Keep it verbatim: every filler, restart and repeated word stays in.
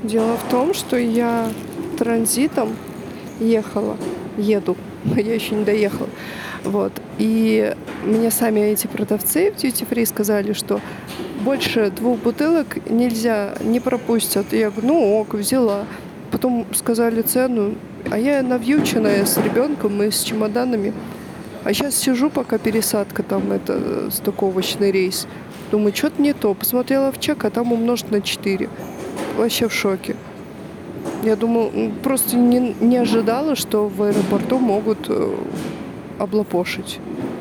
Дело в том, что я транзитом ехала, еду, я еще не доехала. Вот. И мне сами эти продавцы в duty free сказали, что больше двух бутылок нельзя, не пропустят. Я говорю, ну ок, взяла. Потом сказали цену, а я навьюченная с ребенком и с чемоданами. А сейчас сижу, пока пересадка, там это стыковочный рейс. Думаю, что-то не то. Посмотрела в чек, а там умножить на четыре. Вообще в шоке. Я думаю, м, просто не, не ожидала, что в аэропорту могут э, облапошить.